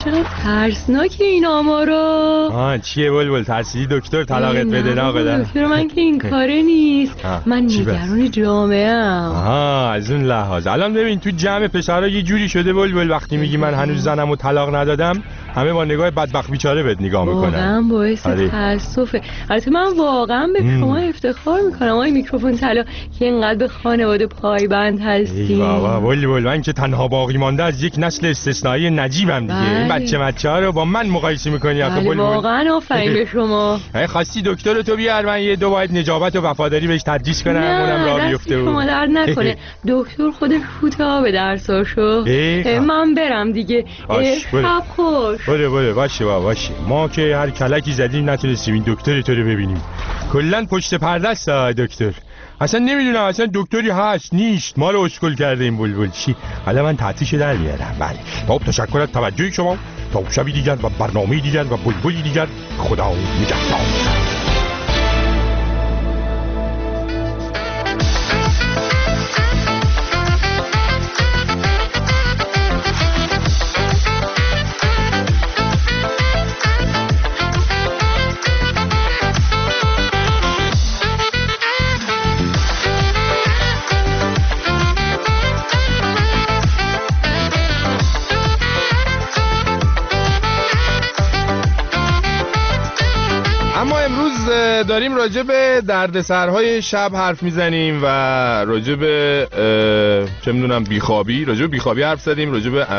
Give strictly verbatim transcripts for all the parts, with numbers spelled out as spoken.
چقدر ترسناکه این آمارا. آه چیه بلبل ترسیدی دکتر طلاقت بده؟ نه قدر دکتر من که این کاره نیست، من نگران جامعه ام. آها از اون لحاظ. الان ببین تو جمع پسرها یه جوری شده بلبل وقتی میگی من هنوز زنمو طلاق ندادم همه با نگاه بدبخت بیچاره بهت نگاه میکنن. واقعا باعث تاسفه. البته من واقعا به شما افتخار میکنم آقای میکروفون طلا که اینقدر به خانواده پایبند هستی. ای بابا بلبل من که تنها باقی مانده از یک نسل استثنایی نجیبم دیگه. این بچه بچه‌ها رو با من مقایسه میکنی آخه بلبل؟ واقعا آفرین به شما. خواستی دکتر تو بیار من یه دو باید نجابت و وفاداری بهش تدریس کنم اونم راه بیفته. نه شما درد نکنه. دکتر خودش فوتا به درساشو. من برم دیگه. شب خوش. بله بله باشه بابا باشه. ما که هر کلکی زدیم نتونستیم این دکتر تو رو ببینیم. کلا پشت پرده است دکتر. اصلا نمیدونم اصلا دکتری هست نیست. ما رو اسکول کرده این بلبل. چی؟ حالا من تعطیشو در میارم. بله. خب تشکر از توجه شما. تا شبی دیگر و برنامه دیگر و بلبلی دیگر. خدا نگهدار. داریم راجع به دردسرهای شب حرف میزنیم و راجع به چه میدونم بیخوابی راجع به بیخوابی حرف زدیم، راجع به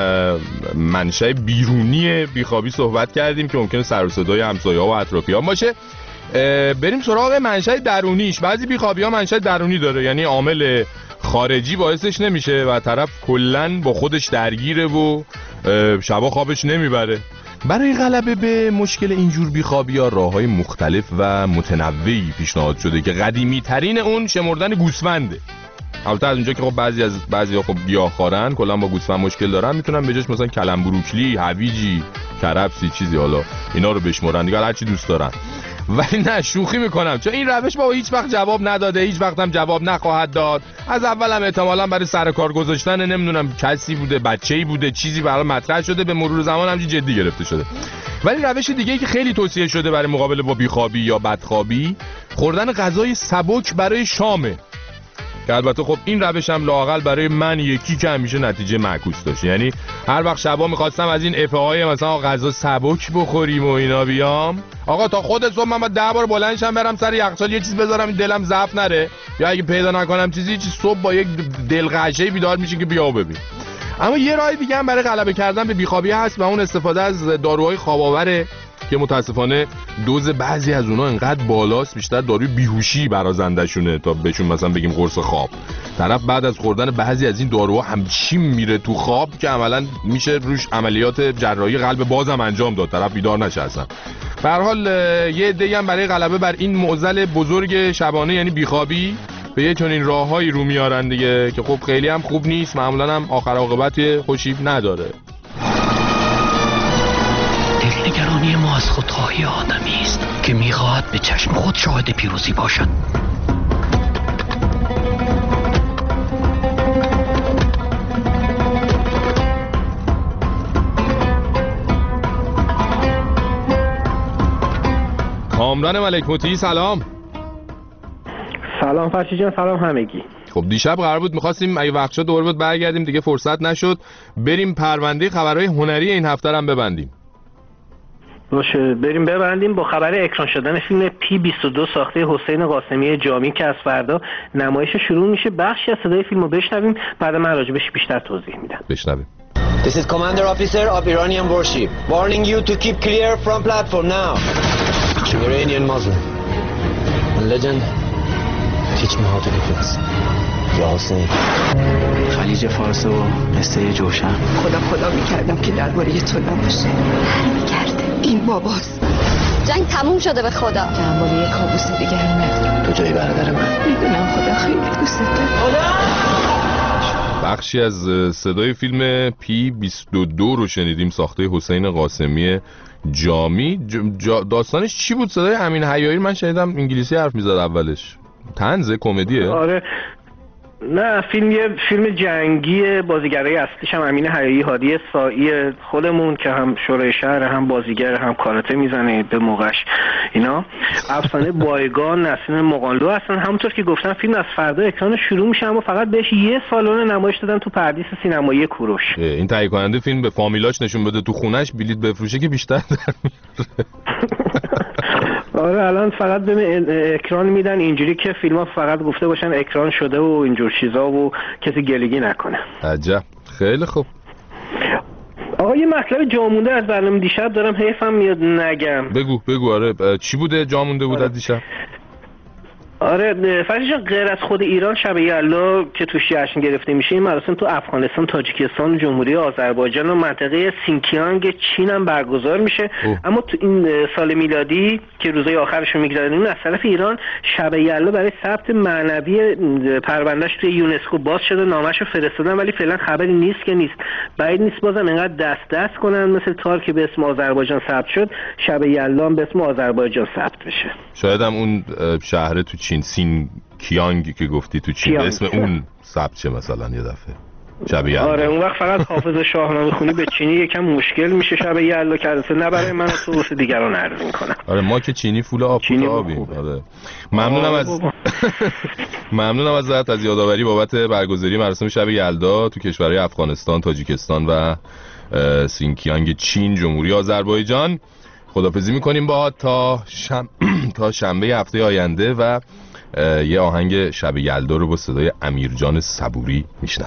منشأ بیرونی بیخوابی صحبت کردیم که ممکنه سر و صدای همسایه‌ها و اطرافیان باشه. بریم سراغ منشأ درونیش. بعضی بیخوابی‌ها منشأ درونی داره، یعنی عامل خارجی باعثش نمیشه و طرف کلاً با خودش درگیره و شبا خوابش نمیبره. برای غلبه به مشکل اینجور بیخوابی‌ها راه‌های مختلف و متنوعی پیشنهاد شده که قدیمی ترین اون شمردن گوسفنده. البته از اونجا که خب بعضی از بعضی‌ها خب گیاهخوارن کلا با گوسفند مشکل دارن میتونن به جاش مثلا کلم بروکلی، هویجی، کرفسی چیزی حالا اینا رو بشمرن دیگه هر چی دوست دارن. ولی نه شوخی میکنم چون این روش با هیچ وقت جواب نداده، هیچ وقت هم جواب نخواهد داد. از اول هم احتمالاً برای سر کار گذاشتن نمیدونم کسی بوده، بچه‌ای بوده، چیزی برای مطرح شده، به مرور زمان هم جدی گرفته شده. ولی روش دیگه‌ای که خیلی توصیه شده برای مقابله با بیخوابی یا بدخوابی خوردن غذای سبک برای شامه. که البته خب این روش هم لااقل برای من یکی که همیشه نتیجه معکوس داشت. یعنی هر وقت شبا می‌خواستم از این افه های مثلا غذا سبک بخوریم و اینا بیام، آقا تا خود صبح من با ده بار بلند شم برم سر یخچال یه چیز بذارم این دلم ضعف نره، یا اگه پیدا نکنم چیزی چیز صبح با یک دلغشه بیدار میشین که بیا ببین. اما یه راه دیگه هم برای غلبه کردن به بیخوابی هست و اون استفاده از داروهای خواب‌آوره که متاسفانه دوز بعضی از اونها انقدر بالاست بیشتر داروی بیهوشی برازندشونه تا بهشون مثلا بگیم قرص خواب. طرف بعد از خوردن بعضی از این داروها همچین میره تو خواب که عملاً میشه روش عملیات جراحی قلب بازم انجام داد، طرف بیدار نشه اصلا. به هر حال یه عده‌ای هم برای غلبه بر این معضل بزرگ شبانه یعنی بیخوابی به یه چنین راههایی رو میارن دیگه که خب خیلی هم خوب نیست، معمولاً هم آخر عاقبت خوشی نداره. دلنگرانی ما از خودخواهی آدمی است که میخواهد به چشم خود شاهد پیروزی باشد. کامران ملک مطیعی سلام. سلام فرشی جان، سلام همگی. خب دیشب قرار بود می‌خواستیم اگه وقت شد دوباره بود برگردیم دیگه فرصت نشد، بریم پرونده خبرهای هنری این هفته رو هم ببندیم. باشه بریم ببندیم با خبر اکران شدن فیلم پی بیست و دو ساخته حسین قاسمی جامی که از فردا نمایش شروع میشه. بخشی از صدای فیلمو بشنویم بعد من راجبش بیشتر توضیح میدم. بشنویم. This is Commander Officer of Iranian warship. Warning you to keep clear from platform now. Iranian Muslim. Legend. Teach me how to defense. یا حسین. خلیج فارس و قصه جوشن. خدا خدا میکردم که درباره تو نباشه. میکرده این باباست. جنگ تموم شده به خدا. درباره یک کابوس دیگه هم ندارم. تو جای برادر من. میدونم خدا خیلی دوست داره. بخشی از صدای فیلم پی بیست و دو رو شنیدیم ساخته حسین قاسمی جامی. جا داستانش چی بود؟ صدای امین حیایی من شنیدم انگلیسی حرف میزد اولش. طنز کمدیه؟ آره نه فیلم یه فیلم جنگی، بازیگرای اصلیش هم امین حیایی، هادی سایی خودمون که هم شورای شهر، هم بازیگر، هم کاراته میزنه به موقعش اینا. افسانه بایگان نسیم مقانلو هستن. همونطور که گفتم فیلم از فردا اکران شروع میشه، اما فقط بهش یه سالن نمایش دادن تو پردیس سینمایی کوروش. این تهیه کننده فیلم به فامیلاش نشون بده تو خونش بلیت بفروشه که بیشتر در میاره. آره الان فقط به اکران میدن اینجوری که فیلم ها فقط گفته باشن اکران شده و اینجور چیزا و کسی گلگی نکنه. عجب، خیلی خوب. آقا یه مطلب جامونده از برنامه دیشب دارم، حیفم میاد نگم. بگو بگو. آره چی بوده جامونده بود از دیشب؟ آره فرشی جان، غیر از خود ایران شب یلدا که توش جشن گرفته میشه، این مراسم تو افغانستان، تاجیکستان، جمهوری آذربایجان و منطقه سینکیانگ چین هم برگزار میشه. اوه. اما تو این سال میلادی که روزهای آخرش رو میگذرونیم، از طرف ایران شب یلدا برای ثبت معنوی پروندهش توی یونسکو باز شده، نامش رو فرستادن، ولی فعلا خبری نیست که نیست. بعید نیست بازم اینقدر دست دست کنن مثل تار که به اسم آذربایجان ثبت شد، شب یلدا هم به اسم آذربایجان ثبت بشه. شاید هم اون شهر تو چین، سین کیانگ که گفتی تو چین، به اسم اون ثبت شه مثلا یه دفعه شب یلدا. آره اون وقت فقط حافظ شاهنامه خونی به چینی یکم مشکل میشه شب یلدا کرده، نه برای من تو واسه دیگران عرض میکنم. آره ما که چینی فول آب فول آبیم. آره ممنونم از ممنونم ازت از یادآوری بابت برگزاری مراسم شب یلدا تو کشورهای افغانستان، تاجیکستان و سینکیانگ چین، جمهوری آذربایجان. خداحافظی میکنیم با تا شم... تا شنبه هفته آینده و یه آهنگ شب یلدا رو با صدای امیرجان صبوری میشنویم.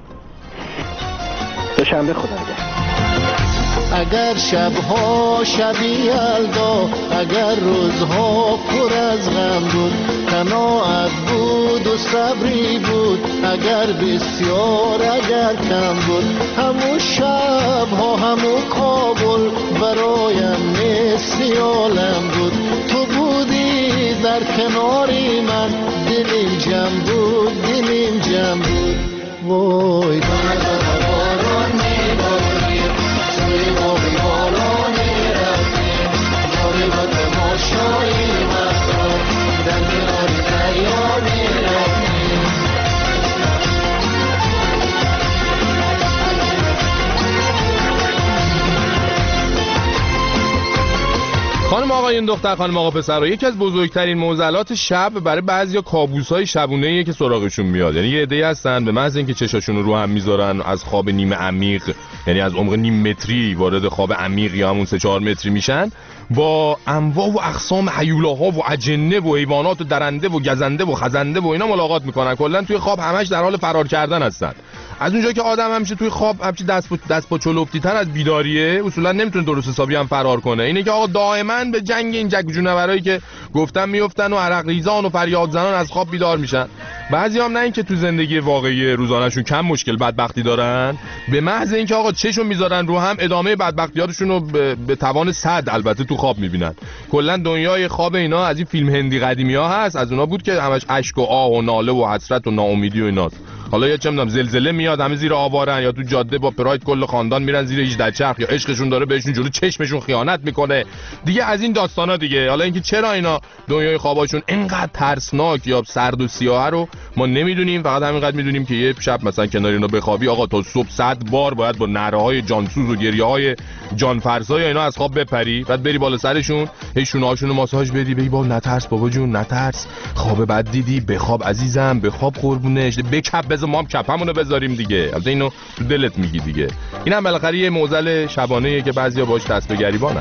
تا شنبه خدا نگهدار. اگر شبها شب یلدا، اگر روزها پر از غم بود، قناعت بود و صبری بود، اگر بسیار اگر کم بود، همون شبها همون کابل برایم مثل عالم بود. تو بودی در کناری من، دلیم جمع بود دلیم جمع بود. وای باران میباریم توی باقی بالا میرفتیم، جاری با تماشایی مستان در کنار دریا میرفتیم. خانم آقایون، دختر خانم آقا پسرها، یکی از بزرگترین معضلات شب برای بعضیا کابوس‌های شبونه‌ایه که سراغشون میاد. یعنی یه عده‌ای هستن به محض اینکه چشاشون رو رو هم میذارن از خواب نیمه عمیق، یعنی از عمق نیم متری وارد خواب عمیق یا همون سه چهار متری میشن، با انواع و اقسام هیولاها و اجنه و حیوانات و درنده و گزنده و خزنده و اینا ملاقات میکنن. کلا توی خواب همش در حال فرار کردن هستن. از اونجا که آدم همیشه توی خواب همیشه دست با دست با چلفتی تر از بیداریه، اصولا نمیتونه درست حسابی هم فرار کنه. اینه که آقا دائما به جنگ این جگ جونورایی که گفتم میافتن و عرق ریزان و فریاد زنان از خواب بیدار میشن. بعضی هم نه اینکه تو زندگی واقعی روزانه‌شون کم مشکل بدبختی دارن، به محض اینکه آقا چشم میذارن رو هم ادامه بدبختیاتشون رو به, به توان صد البته تو خواب میبینن. کلا دنیای خواب اینا از این فیلم هندی قدیمی‌ها هست، از اونا بود که همش اشک و آه و ناله و حسرت و ناامیدی و ایناست. حالا یا چه میدونم زلزله میاد همه زیر آوارن، یا تو جاده با پراید کل خاندان میرن زیر هجده چرخ، یا عشقشون داره بهشون جلو چشمشون خیانت میکنه دیگه، از این داستانا دیگه. حالا اینکه چرا اینا دنیای خواباشون اینقدر ترسناک یا سرد و سیاه رو ما نمیدونیم، فقط همینقدر میدونیم که یه شب مثلا کنار اینا بخوابی آقا تا صبح صد بار باید با نره‌های جانسوز و گریه‌های جانفرسای اینا از خواب بپری، بعد بری بالا سرشون هی شونه‌هاشون رو ماساژ بدی، بگی بابا نترس بابا جون نترس، خواب بد دیدی، بخواب عزیزم، بخواب قربونش، بکپ بذار ما هم کپمونو بذاریم دیگه. البته اینو تو دلت میگی دیگه. اینم بالاخره یه معضل شبانه‌ایه که بعضیا باهاش دست به گریبانن.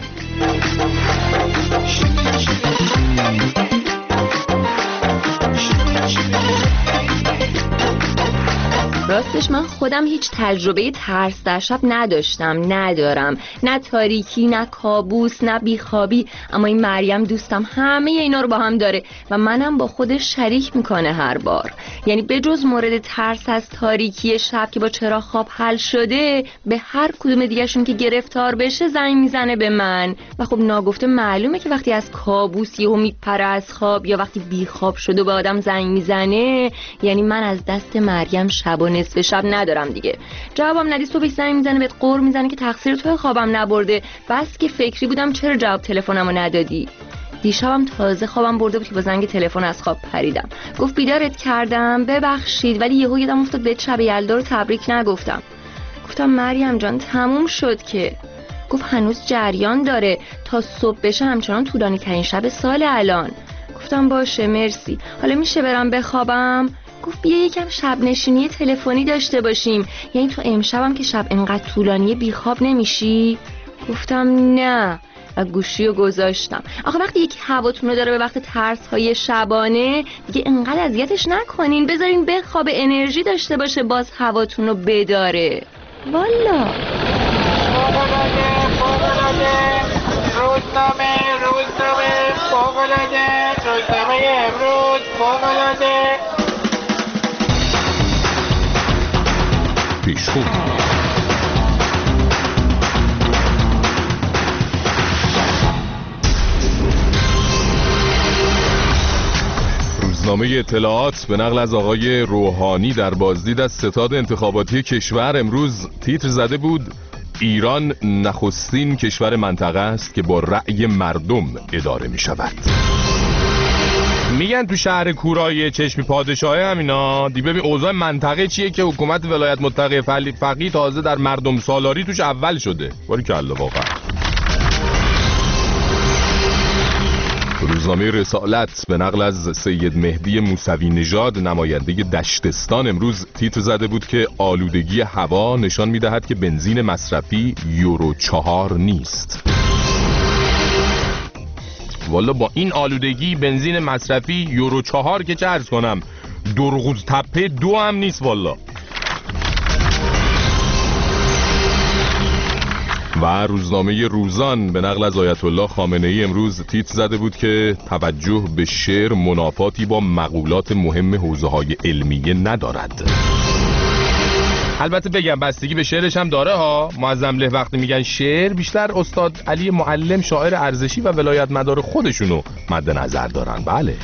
راستش من خودم هیچ تجربه ترس در شب نداشتم، ندارم، نه تاریکی، نه کابوس، نه بیخوابی، اما این مریم دوستم همه اینا رو با هم داره و منم با خودش شریک میکنه هر بار. یعنی به جز مورد ترس از تاریکی شب که با چراغ خواب حل شده، به هر کدوم دیگه‌شون که گرفتار بشه زنگ میزنه به من و خب ناگفته معلومه که وقتی از کابوس یهو میپره از خواب یا وقتی بیخواب شده به آدم زنگ میزنه، یعنی من از دست مریم شب و نصف شب ندارم دیگه. جوابم ندی صبح زنگ میزنه بهت قور میزنه که تقصیر توی خوابم نبرده، بس که فکری بودم چرا جواب تلفنمو ندادی. دیشبم تازه خوابم برده بود که با زنگ تلفن از خواب پریدم. گفت بیدارت کردم ببخشید، ولی یهو یادم افتاد بهت شب یلدا رو تبریک نگفتم. گفتم مریم جان تموم شد که. گفت هنوز جریان داره، تا صبح بشه همچنان طولانی ترین شب سال الان. گفتم باشه مرسی، حالا میشه برم بخوابم؟ گفت بیا یکم شب نشینی تلفنی داشته باشیم، یعنی تو امشبم که شب انقدر طولانیه بیخواب نمیشی؟ گفتم نه و گوشی رو گذاشتم. آخه وقتی یکی هواتون رو داره به وقت ترس های شبانه دیگه انقدر اذیتش نکنین، بذارین بخواب انرژی داشته باشه باز هواتون رو بداره. والا روزنامه روزنامه فوق‌العاده روزنامه امروز فوق‌العاده پیشخوان روزنامه اطلاعات به نقل از آقای روحانی در بازدید از ستاد انتخاباتی کشور امروز تیتر زده بود ایران نخستین کشور منطقه است که با رأی مردم اداره می شود. میگن تو شهر کورای چشمی پادشاهی همینا دی ببین اوضاع منطقه چیه که حکومت ولایت متحده فقیه تازه در مردم سالاری توش اول شده. باریکلا واقعا. روزنامه رسالت به نقل از سید مهدی موسوی نژاد نماینده دشتستان امروز تیتر زده بود که آلودگی هوا نشان می‌دهد که بنزین مصرفی یورو چهار نیست. والا با این آلودگی بنزین مصرفی یورو چهار که چه عرض کنم درغوز تپه دو هم نیست والا. و روزنامه روزان به نقل از آیت الله خامنه ای امروز تیتر زده بود که توجه به شعر منافاتی با مقولات مهم حوزه‌های علمیه ندارد. البته بگم بستگی به شعرش هم داره ها. معظم له وقتی میگن شعر بیشتر استاد علی معلم شاعر ارزشی و ولایت مدار خودشونو مد نظر دارن. بله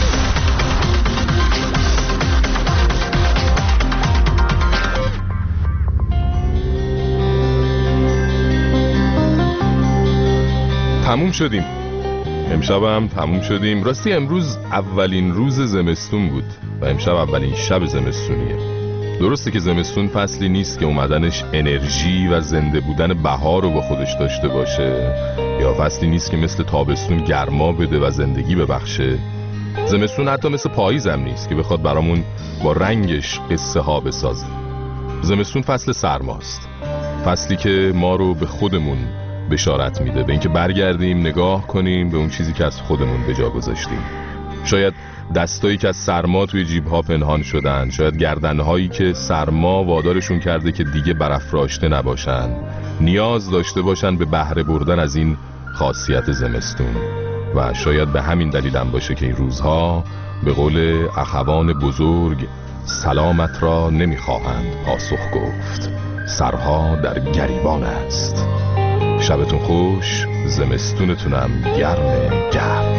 تموم شدیم. امشب هم تموم شدیم. راستی امروز اولین روز زمستون بود و امشب اولین شب زمستونیه. درسته که زمستون فصلی نیست که اومدنش انرژی و زنده بودن بهار رو با خودش داشته باشه، یا فصلی نیست که مثل تابستون گرما بده و زندگی ببخشه. زمستون حتی مثل پاییز هم نیست که بخواد برامون با رنگش قصه ها بسازه. زمستون فصل سرماست، فصلی که ما رو به خودمون بشارت میده، به اینکه برگردیم نگاه کنیم به اون چیزی که از خودمون به جا گذاشتیم. شاید دستایی که از سرما توی جیب‌ها پنهان شدن، شاید گردنهایی که سرما وادارشون کرده که دیگه برافراشته نباشن، نیاز داشته باشن به بهره بردن از این خاصیت زمستون. و شاید به همین دلیل هم باشه که این روزها به قول اخوان بزرگ سلامت را نمیخواهند پاسخ گفت، سرها در گریبان است. شبتون خوش، زمستونتونم گرم گرم.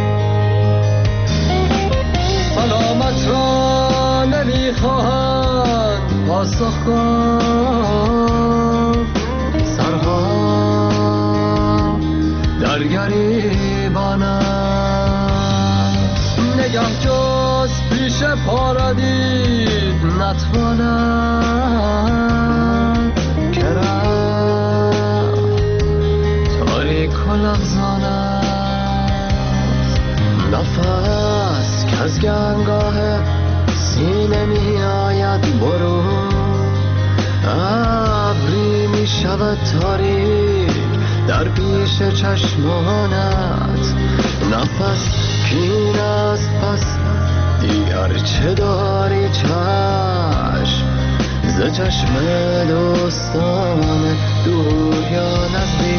سلامت را نمیخواهند پاسخ گفت، سرها در گریبان است. نگه جز پیش پا را دید نتواند که لغزان است. نفس که از گنگاه سینه می آید برو، ابری می شود تاریک در پیش چشمانت. نفس کین است پس دیگر چه داری چشم ز چشم دوستان دور یا نزدیک.